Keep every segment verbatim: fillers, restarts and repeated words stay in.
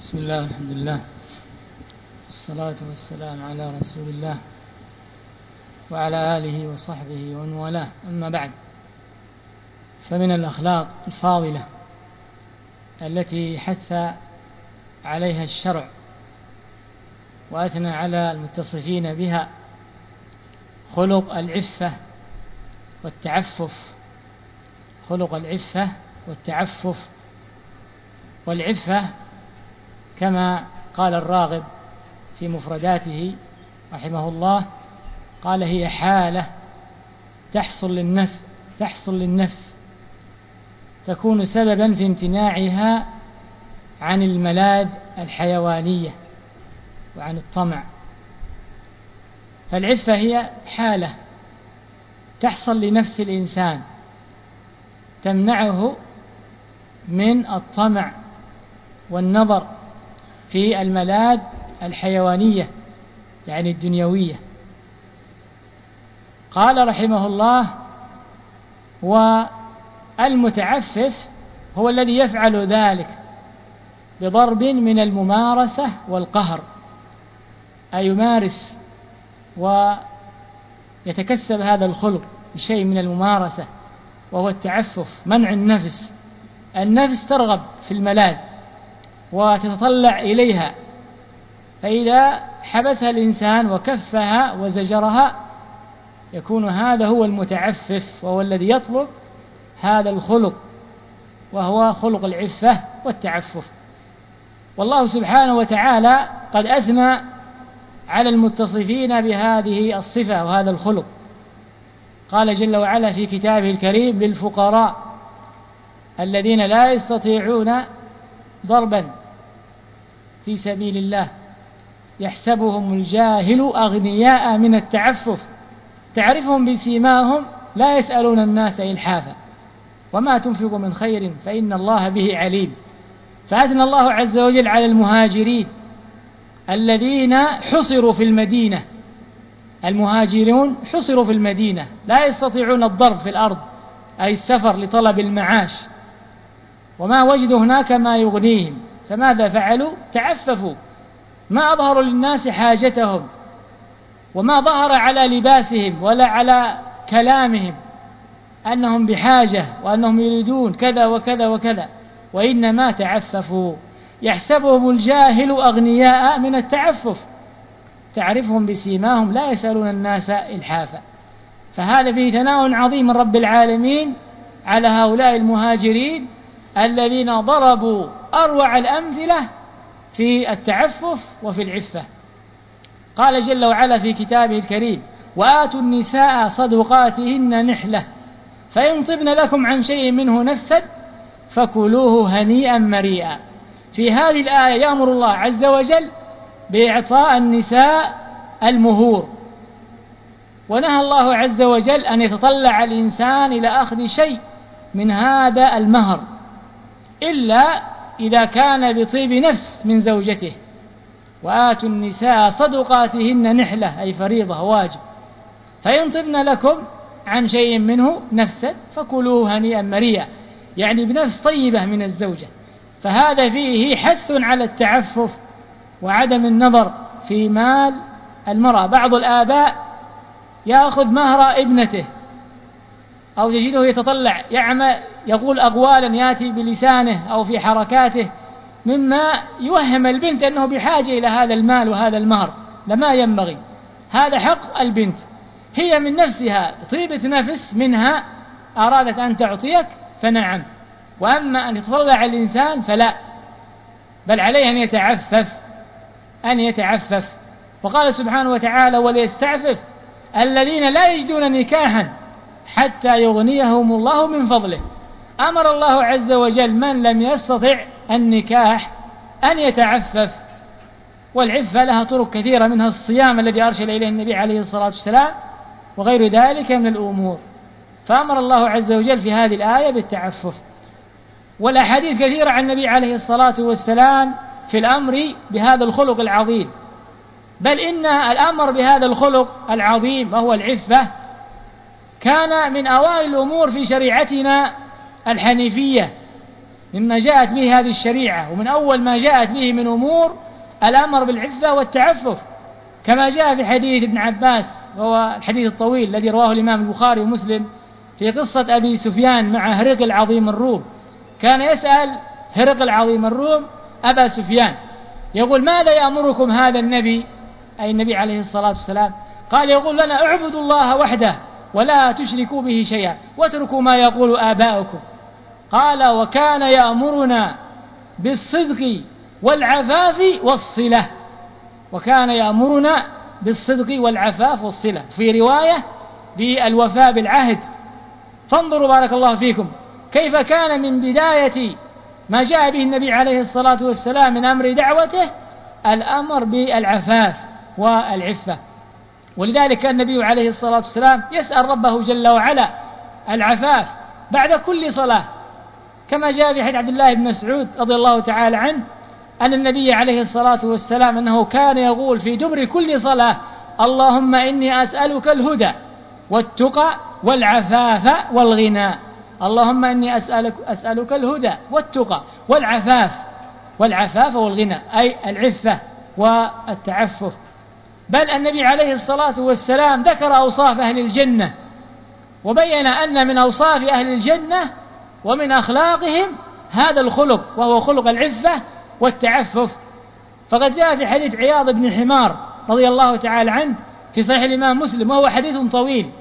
بسم الله الحمد لله والصلاة والسلام على رسول الله وعلى آله وصحبه ومن والاه. أما بعد، فمن الأخلاق الفاضلة التي حث عليها الشرع وأثنى على المتصفين بها خلق العفة والتعفف. خلق العفة والتعفف. والعفة كما قال الراغب في مفرداته رحمه الله، قال هي حالة تحصل للنفس تحصل للنفس تكون سببا في امتناعها عن الملاذ الحيوانية وعن الطمع. فالعفة هي حالة تحصل لنفس الإنسان تمنعه من الطمع والنظر في الملاذ الحيوانية يعني الدنيوية. قال رحمه الله: والمتعفف هو الذي يفعل ذلك بضرب من الممارسة والقهر، أي يمارس ويتكسب هذا الخلق بشيء من الممارسة، وهو التعفف، منع النفس. النفس ترغب في الملاذ وتتطلع إليها، فإذا حبسها الإنسان وكفها وزجرها يكون هذا هو المتعفف، وهو الذي يطلب هذا الخلق، وهو خلق العفة والتعفف. والله سبحانه وتعالى قد أثنى على المتصفين بهذه الصفة وهذا الخلق. قال جل وعلا في كتابه الكريم: للفقراء الذين لا يستطيعون ضربا في سبيل الله يحسبهم الجاهل أغنياء من التعفف تعرفهم بسيماهم لا يسألون الناس إلحافا وما تنفقوا من خير فإن الله به عليم. فأثنى الله عز وجل على المهاجرين الذين حصروا في المدينة. المهاجرون حصروا في المدينة، لا يستطيعون الضرب في الأرض، أي السفر لطلب المعاش، وما وجدوا هناك ما يغنيهم، فماذا فعلوا؟ تعففوا، ما أظهروا للناس حاجتهم، وما ظهر على لباسهم ولا على كلامهم أنهم بحاجة وأنهم يريدون كذا وكذا وكذا، وإنما تعففوا. يحسبهم الجاهل أغنياء من التعفف تعرفهم بسيماهم لا يسألون الناس إلحافا. فهذا فيه ثناء عظيم من رب العالمين على هؤلاء المهاجرين الذين ضربوا أروع الأمثلة في التعفف وفي العفة. قال جل وعلا في كتابه الكريم: وآتوا النساء صدقاتهن نحلة فإن طبن لكم عن شيء منه نفسا فكلوه هنيئا مريئا. في هذه الآية يأمر الله عز وجل بإعطاء النساء المهور، ونهى الله عز وجل أن يتطلع الإنسان إلى أخذ شيء من هذا المهر إلا إذا كان بطيب نفس من زوجته. وآتوا النساء صدقاتهن نحلة، أي فريضة واجب، فإن طبن لكم عن شيء منه نفسا فكلوه هنيئا مريئا، يعني بنفس طيبة من الزوجة. فهذا فيه حث على التعفف وعدم النظر في مال المرأة. بعض الآباء يأخذ مهر ابنته، أو تجده يتطلع يعمل يقول أقوالا يأتي بلسانه أو في حركاته مما يوهم البنت أنه بحاجة إلى هذا المال وهذا المهر، لما ينبغي. هذا حق البنت، هي من نفسها طيبة نفس منها أرادت أن تعطيك فنعم، وأما أن يتطلع الإنسان فلا، بل عليه أن يتعفف أن يتعفف. وقال سبحانه وتعالى: وليستعفف الذين لا يجدون نكاحا حتى يغنيهم الله من فضله. أمر الله عز وجل من لم يستطع النكاح أن يتعفف. والعفة لها طرق كثيرة، منها الصيام الذي أرشد إليه النبي عليه الصلاة والسلام وغير ذلك من الأمور. فأمر الله عز وجل في هذه الآية بالتعفف. والأحاديث كثيرة عن النبي عليه الصلاة والسلام في الأمر بهذا الخلق العظيم، بل إن الأمر بهذا الخلق العظيم وهو العفة كان من أوائل الأمور في شريعتنا الحنيفية، مما جاءت به هذه الشريعة، ومن أول ما جاءت به من أمور الأمر بالعفة والتعفف، كما جاء في حديث ابن عباس، وهو الحديث الطويل الذي رواه الإمام البخاري ومسلم في قصة أبي سفيان مع هرقل عظيم الروم. كان يسأل هرقل عظيم الروم أبا سفيان يقول: ماذا يأمركم هذا النبي، أي النبي عليه الصلاة والسلام؟ قال: يقول لنا: اعبدوا الله وحده ولا تشركوا به شيئا واتركوا ما يقول آباؤكم. قال: وكان يأمرنا بالصدق والعفاف والصلة. وكان يأمرنا بالصدق والعفاف والصلة، في رواية بالوفاء بالعهد. فانظروا بارك الله فيكم كيف كان من بداية ما جاء به النبي عليه الصلاة والسلام من أمر دعوته الأمر بالعفاف والعفة. ولذلك كان النبي عليه الصلاة والسلام يسأل ربه جل وعلا العفاف بعد كل صلاة، كما جاء في حديث عبد الله بن مسعود رضي الله تعالى عنه أن النبي عليه الصلاة والسلام أنه كان يقول في دبر كل صلاة: اللهم إني أسألك الهدى والتقى والعفاف والغنى. اللهم إني أسألك, أسألك الهدى والتقى والعفاف والعفاف والغنى، أي العفة والتعفف. بل النبي عليه الصلاة والسلام ذكر أوصاف أهل الجنة، وبين أن من أوصاف أهل الجنة ومن أخلاقهم هذا الخلق، وهو خلق العفة والتعفف. فقد جاء في حديث عياض بن حمار رضي الله تعالى عنه في صحيح الإمام مسلم، وهو حديث طويل.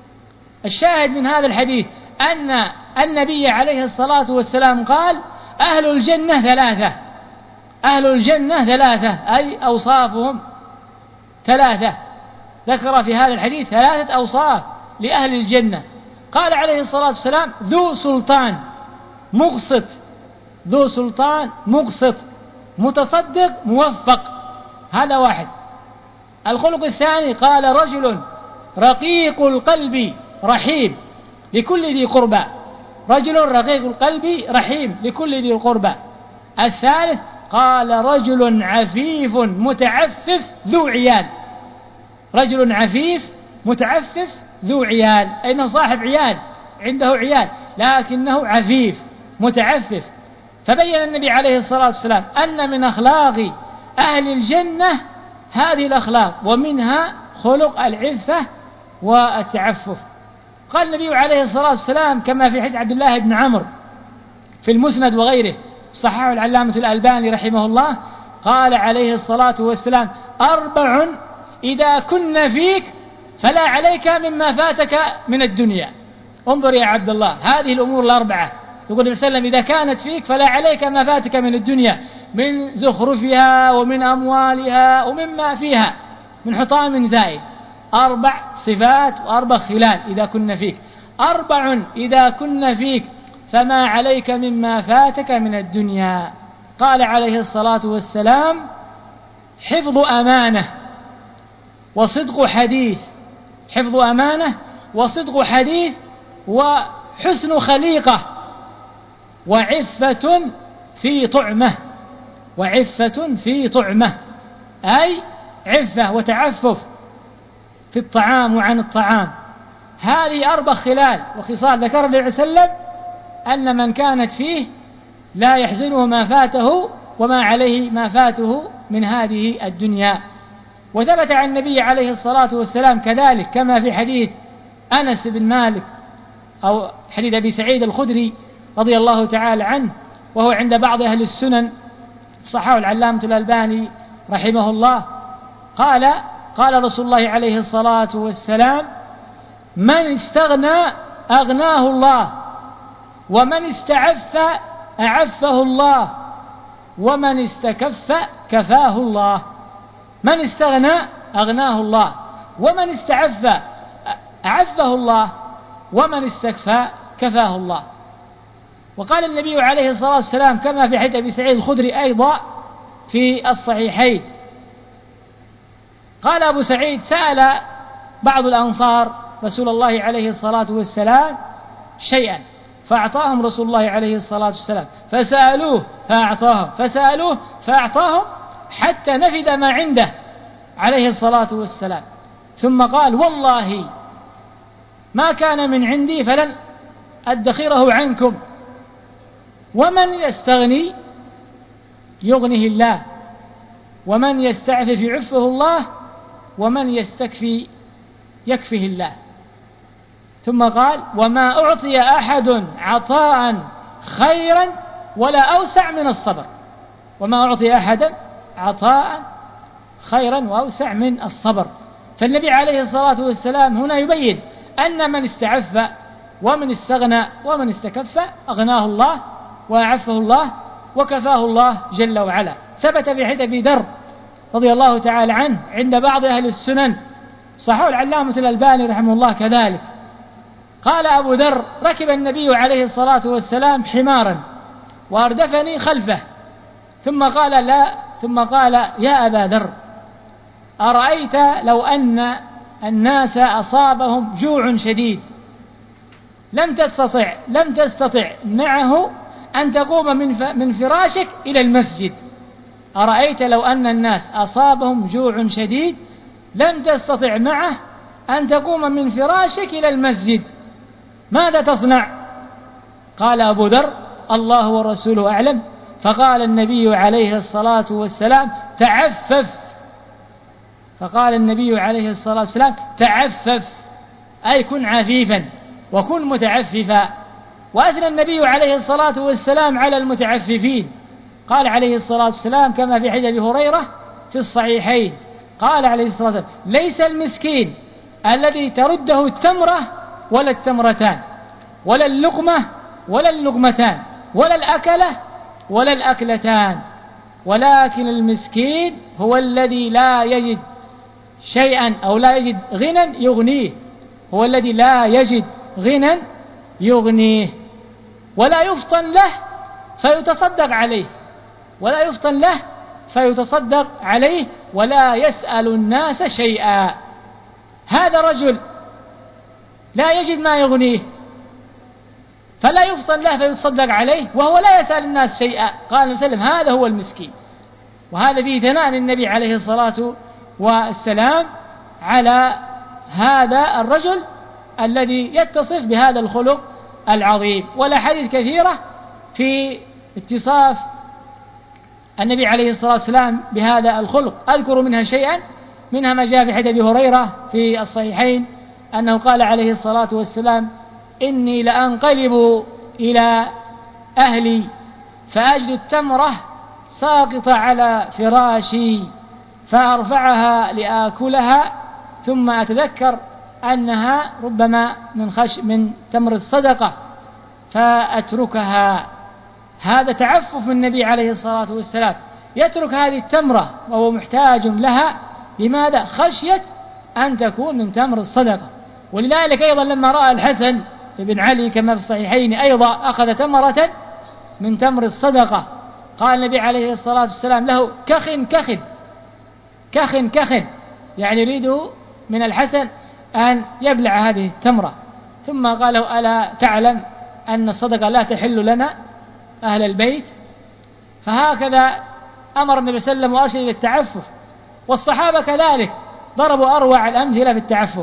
الشاهد من هذا الحديث أن النبي عليه الصلاة والسلام قال: أهل الجنة ثلاثة، أهل الجنة ثلاثة، أي أوصافهم ثلاثة. ذكر في هذا الحديث ثلاثة أوصاف لأهل الجنة. قال عليه الصلاة والسلام: ذو سلطان مقسط، ذو سلطان مقسط، متصدق موفق، هذا واحد. الخلق الثاني قال: رجل رقيق القلب رحيم لكل ذي قربى، رجل رقيق القلب رحيم لكل ذي قربى. الثالث قال: رجل عفيف متعفف ذو عيال، رجل عفيف متعفف ذو عيال، أي أنه صاحب عيال، عنده عيال لكنه عفيف متعفف. فبين النبي عليه الصلاة والسلام أن من أخلاق أهل الجنة هذه الأخلاق، ومنها خلق العفة والتعفف. قال النبي عليه الصلاة والسلام كما في حديث عبد الله بن عمرو في المسند وغيره، صححه العلامة الألباني رحمه الله، قال عليه الصلاة والسلام: أربع إذا كن فيك فلا عليك مما فاتك من الدنيا. انظر يا عبد الله، هذه الأمور الأربعة يقول النبي صلى الله عليه وسلم: إذا كانت فيك فلا عليك ما فاتك من الدنيا، من زخرفها ومن أموالها ومما فيها من حطام زائد. أربع صفات وأربع خلال إذا كن فيك. أربع إذا كن فيك فما عليك مما فاتك من الدنيا. قال عليه الصلاة والسلام: حفظ أمانة وصدق حديث، حفظ أمانة وصدق حديث وحسن خليقة وعفة في طعمة، وعفة في طعمة، أي عفة وتعفف في الطعام وعن الطعام. هذه أربع خلال وخصال ذكر النبي صلى الله عليه وسلم أن من كانت فيه لا يحزنه ما فاته وما عليه ما فاته من هذه الدنيا. وثبت عن النبي عليه الصلاة والسلام كذلك كما في حديث أنس بن مالك أو حديث أبي سعيد الخدري رضي الله تعالى عنه، وهو عند بعض أهل السنن، صححه العلامة الألباني رحمه الله، قال: قال رسول الله عليه الصلاة والسلام: من استغنى أغناه الله، ومن استعف أعفه الله، ومن استكف كفاه الله. من استغنى أغناه الله، ومن استعف أعفه الله، ومن استكفى كفاه الله. وقال النبي عليه الصلاة والسلام كما في حديث أبي سعيد الخدري أيضا في الصحيحين، قال أبو سعيد: سأل بعض الأنصار رسول الله عليه الصلاة والسلام شيئا فأعطاهم رسول الله عليه الصلاة والسلام، فسألوه فأعطاهم، فسألوه فأعطاهم، حتى نفد ما عنده عليه الصلاة والسلام. ثم قال: والله ما كان من عندي فلن أدخره عنكم، ومن يستغني يغنه الله، ومن يستعفف يعفه الله، ومن يستكفي يكفه الله. ثم قال: وما أعطي أحد عطاء خيرا ولا أوسع من الصبر. وما أعطي أحد عطاء خيرا وأوسع من الصبر. فالنبي عليه الصلاة والسلام هنا يبين أن من استعف ومن استغنى ومن استكف أغناه الله وأعفه الله وكفاه الله جل وعلا. ثبت في حديث أبي ذر رضي الله تعالى عنه عند بعض أهل السنن، صححه العلامة الألباني رحمه الله كذلك، قال أبو ذر: ركب النبي عليه الصلاة والسلام حمارا وأردفني خلفه، ثم قال لا ثم قال: يا أبا ذر، أرأيت لو أن الناس أصابهم جوع شديد لم تستطع لم تستطع معه أن تقوم من من فراشك إلى المسجد. أرأيت لو أن الناس أصابهم جوع شديد لم تستطع معه أن تقوم من فراشك إلى المسجد، ماذا تصنع؟ قال أبو ذر: الله ورسوله أعلم. فقال النبي عليه الصلاة والسلام: تعفف. فقال النبي عليه الصلاة والسلام: تعفف، أي كن عفيفا وكن متعففا. وأثنى النبي عليه الصلاة والسلام على المتعففين، قال عليه الصلاة والسلام كما في حديث أبي هريرة في الصحيحين، قال عليه الصلاة والسلام: ليس المسكين الذي ترده التمرة ولا التمرتان ولا اللقمة ولا اللقمتان ولا الأكلة ولا الأكلتان، ولكن المسكين هو الذي لا يجد شيئا أو لا يجد غنى يغنيه، هو الذي لا يجد غنى يغنيه، ولا يفطن له فيتصدق عليه ولا يفطن له فيتصدق عليه ولا يسأل الناس شيئا. هذا رجل لا يجد ما يغنيه فلا يفطن له فيتصدق عليه وهو لا يسأل الناس شيئا. قال النبي صلى الله عليه وسلم: هذا هو المسكين. وهذا فيه ثناء للنبي عليه الصلاة والسلام على هذا الرجل الذي يتصف بهذا الخلق العظيم. والأحاديث كثيرة في اتصاف النبي عليه الصلاة والسلام بهذا الخلق، أذكر منها شيئا، منها ما جاء في حديث أبي هريرة في الصحيحين أنه قال عليه الصلاة والسلام: إني لأنقلب إلى أهلي فأجد التمرة ساقطة على فراشي فأرفعها لآكلها ثم أتذكر أنها ربما من خش من تمر الصدقة فأتركها. هذا تعفف النبي عليه الصلاة والسلام، يترك هذه التمرة وهو محتاج لها. لماذا؟ خشية أن تكون من تمر الصدقة. ولذلك أيضا لما رأى الحسن بن علي كما في الصحيحين أيضا أخذ تمرة من تمر الصدقة، قال النبي عليه الصلاة والسلام له: كخ كخ كخ كخ، يعني يريد من الحسن أن يبلع هذه التمرة. ثم قال له: ألا تعلم أن الصدقة لا تحل لنا أهل البيت؟ فهكذا أمر النبي صلى الله عليه وسلم وأرشد إلى التعفف. والصحابة كذلك ضربوا أروع الأمثلة في التعفف.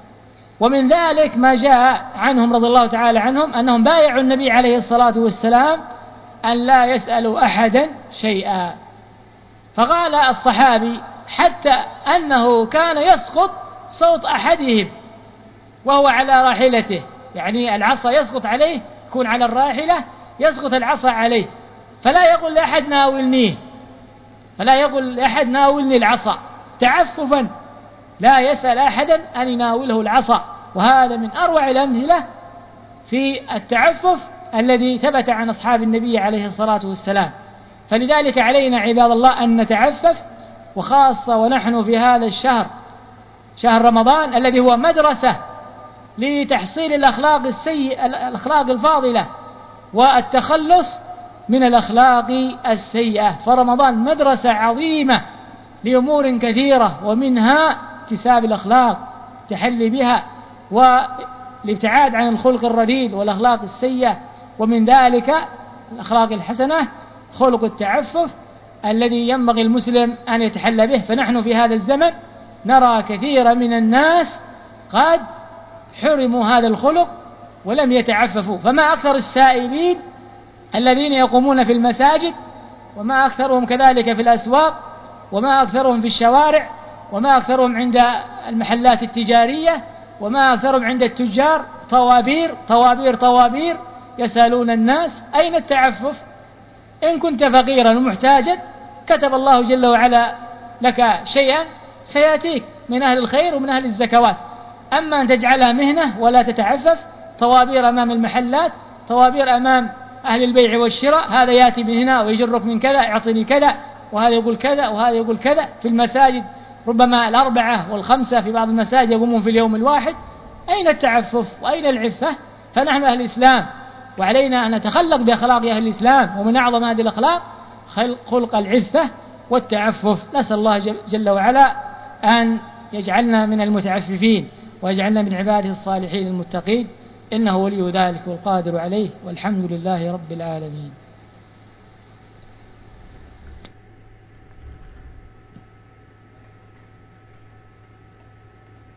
ومن ذلك ما جاء عنهم رضي الله تعالى عنهم أنهم بايعوا النبي عليه الصلاة والسلام أن لا يسألوا أحدا شيئا. فقال الصحابي: حتى أنه كان يسقط صوت أحدهم وهو على راحلته، يعني العصا يسقط عليه، يكون على الراحلة يسقط العصا عليه، فلا يقول لأحد ناولنيه فلا يقول لأحد ناولني العصا، تعففا لا يسأل أحدا أن يناوله العصا. وهذا من أروع الأمثلة في التعفف الذي ثبت عن أصحاب النبي عليه الصلاة والسلام. فلذلك علينا عباد الله أن نتعفف، وخاصة ونحن في هذا الشهر، شهر رمضان الذي هو مدرسة لتحصيل الأخلاق السيئة الأخلاق الفاضلة والتخلص من الأخلاق السيئة. فرمضان مدرسة عظيمة لأمور كثيرة، ومنها اكتساب الأخلاق، التحلي بها، والابتعاد عن الخلق الرديء والأخلاق السيئة. ومن ذلك الأخلاق الحسنة خلق التعفف الذي ينبغي المسلم أن يتحلى به. فنحن في هذا الزمن نرى كثيرا من الناس قد حرموا هذا الخلق ولم يتعففوا. فما أكثر السائلين الذين يقومون في المساجد، وما أكثرهم كذلك في الأسواق، وما أكثرهم في الشوارع، وما أكثرهم عند المحلات التجارية، وما أكثرهم عند التجار، طوابير طوابير طوابير يسألون الناس أين التعفف؟ إن كنت فقيرا ومحتاجا كتب الله جل وعلا لك شيئا سيأتيك من أهل الخير ومن أهل الزكوات. أما أن تجعلها مهنة ولا تتعفف، طوابير أمام المحلات، طوابير أمام أهل البيع والشراء، هذا يأتي من هنا ويجرك من كذا، يعطيني كذا، وهذا يقول كذا وهذا يقول كذا. في المساجد ربما الأربعة والخمسة في بعض المساجد يقومون في اليوم الواحد. أين التعفف وأين العفة؟ فنحن أهل الإسلام وعلينا أن نتخلق بأخلاق أهل الإسلام، ومن أعظم هذه الأخلاق خلق العفة والتعفف. نسأل الله جل وعلا أن يجعلنا من المتعففين ويجعلنا من عباده الصالحين المتقين، إنه ولي ذلك والقادر عليه، والحمد لله رب العالمين.